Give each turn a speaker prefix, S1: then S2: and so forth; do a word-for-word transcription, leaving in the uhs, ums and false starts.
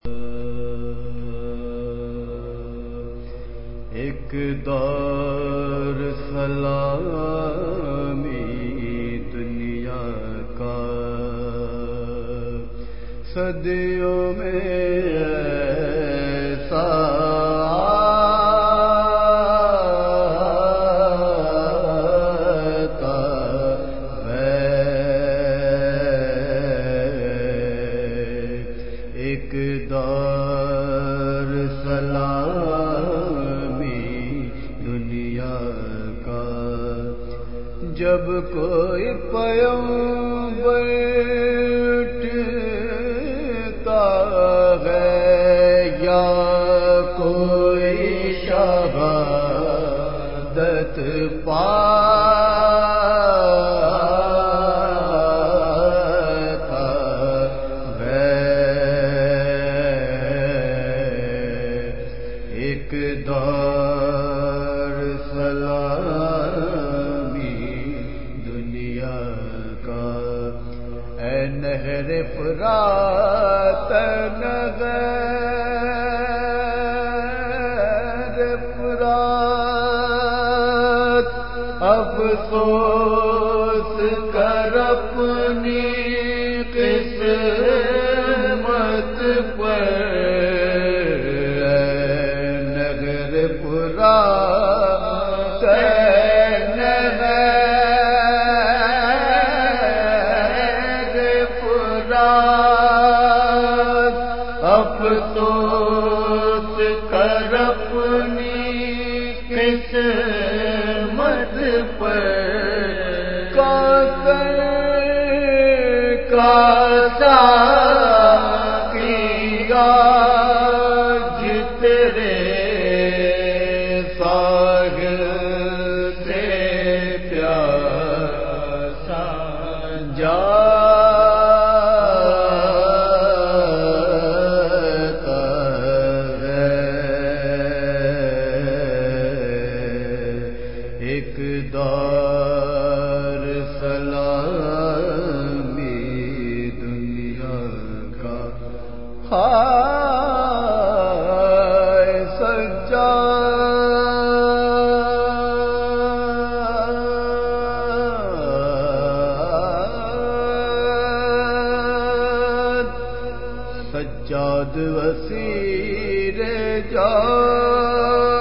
S1: ایک دور سلامی دنیا کا صدیوں میں ایسا آتا ہے، ایک دور سلامی دنیا کا جب کوئی پیغمبر اٹھتا ہے یا کوئی شہادت پاتا ہے، ایک دور سلامی دنیا کا۔ اے نہر فرات نہر فرات، افسوس کر اپنی قسمت پر، نہر فرات افسوس کر اپنی قسمت پر، کوثر کا ساقی آج تیرے ساحل سے پیاسا جاتا ہے، ایک دور سلامی دنیا کا۔ ہائے سجاد، سجاد اسیر جان